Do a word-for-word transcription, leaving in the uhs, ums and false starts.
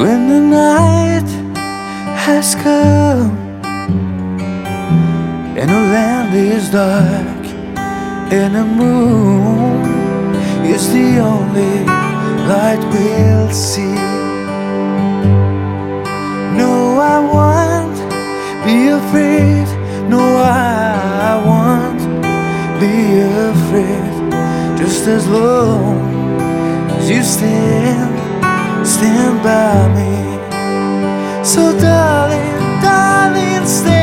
When the night has come and the land is dark and the moon is the only light we'll see. No, I won't be afraid. No, I won't be afraid. Just as long as you stand, stand by me. So darling, darling, stay.